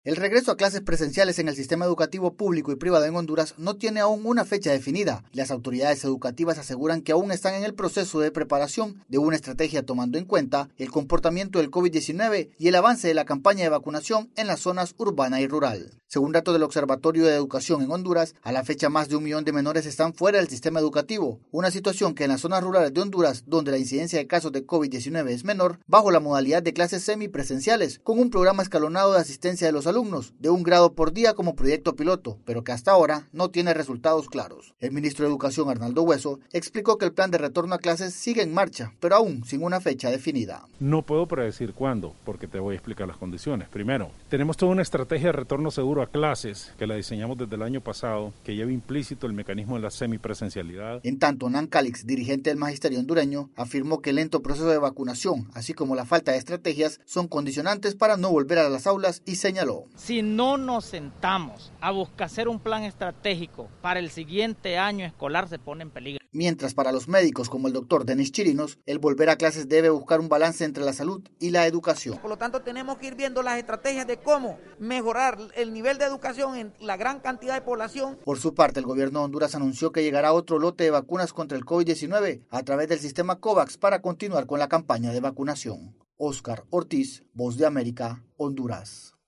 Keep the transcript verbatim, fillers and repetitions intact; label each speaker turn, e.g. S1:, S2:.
S1: El regreso a clases presenciales en el sistema educativo público y privado en Honduras no tiene aún una fecha definida. Las autoridades educativas aseguran que aún están en el proceso de preparación de una estrategia tomando en cuenta el comportamiento del COVID diecinueve y el avance de la campaña de vacunación en las zonas urbana y rural. Según datos del Observatorio de Educación en Honduras, a la fecha más de un millón de menores están fuera del sistema educativo, una situación que en las zonas rurales de Honduras, donde la incidencia de casos de COVID diecinueve es menor, bajo la modalidad de clases semipresenciales, con un programa escalonado de asistencia de los alumnos, de un grado por día como proyecto piloto, pero que hasta ahora no tiene resultados claros. El ministro de Educación, Arnaldo Hueso, explicó que el plan de retorno a clases sigue en marcha, pero aún sin una fecha definida.
S2: No puedo predecir cuándo, porque te voy a explicar las condiciones. Primero, tenemos toda una estrategia de retorno seguro a clases, que la diseñamos desde el año pasado, que lleva implícito el mecanismo de la semipresencialidad.
S1: En tanto, Nan Calix, dirigente del magisterio hondureño, afirmó que el lento proceso de vacunación, así como la falta de estrategias, son condicionantes para no volver a las aulas y señaló:
S3: Si no nos sentamos a buscar hacer un plan estratégico para el siguiente año escolar, se pone en peligro.
S1: Mientras para los médicos como el doctor Denis Chirinos, el volver a clases debe buscar un balance entre la salud y la educación.
S4: Por lo tanto, tenemos que ir viendo las estrategias de cómo mejorar el nivel de educación en la gran cantidad de población.
S1: Por su parte, el gobierno de Honduras anunció que llegará otro lote de vacunas contra el COVID diecinueve a través del sistema COVAX para continuar con la campaña de vacunación. Óscar Ortiz, Voz de América, Honduras.